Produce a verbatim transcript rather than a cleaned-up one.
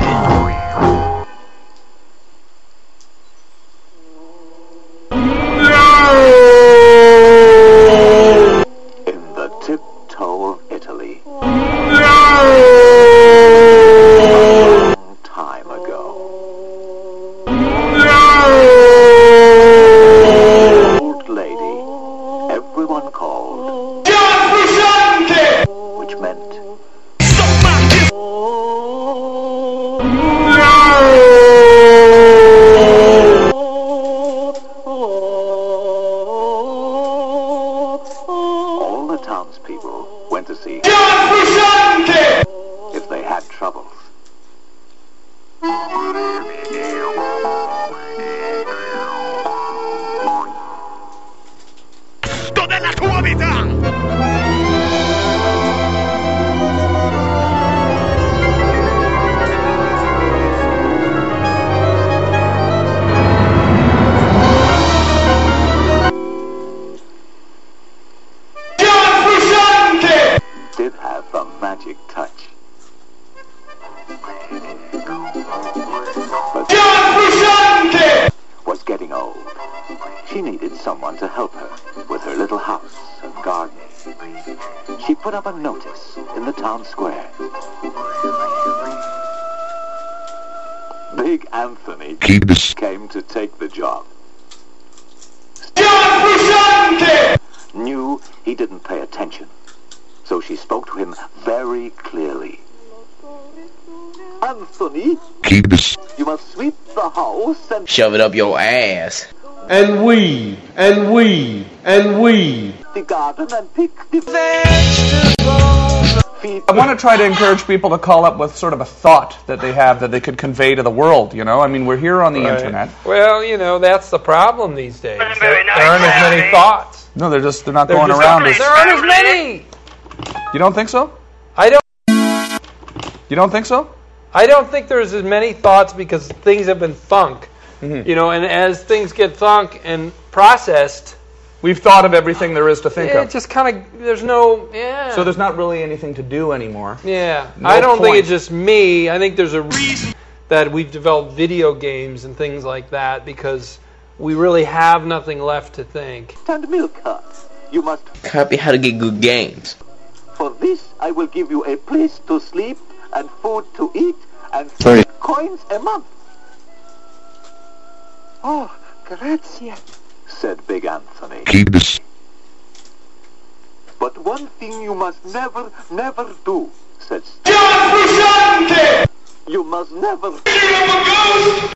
In the tiptoe of Italy. Time ago. Old lady, everyone called, which meant all the townspeople went to see if they had troubles. Della tua vita! Did have a magic touch. But was getting old. She needed someone to help her with her little house and garden. She put up a notice in the town square. Big Anthony came to take the job. Knew he didn't pay attention. So she spoke to him very clearly. Anthony, you must sweep the house and shove it up your ass. And weed, and weed, and weed. the garden and pick the vegetables. Feed I want to try to encourage people to call up with sort of a thought that they have that they could convey to the world, you know? I mean, we're here on the Right. internet. Well, you know, that's the problem these days. There, Very nice, there aren't as many Daddy. thoughts. No, they're just, they're not They're going just- around as... There aren't as many. You don't think so? I don't. You don't think so? I don't think there's as many thoughts because things have been thunk. Mm-hmm. You know, and as things get thunk and processed, We've thought of everything there is to think it of. just kind of there's no yeah. So there's not really anything to do anymore. Yeah, No I don't think point. it's just me. I think there's a reason that we've developed video games and things like that because we really have nothing left to think. and milk her. You must. Copy how to get good games. For this, I will give you a place to sleep and food to eat and Sorry. three coins a month. Oh, grazie, said Big Anthony. Keep this. But one thing you must never, never do, said Steve. You must never.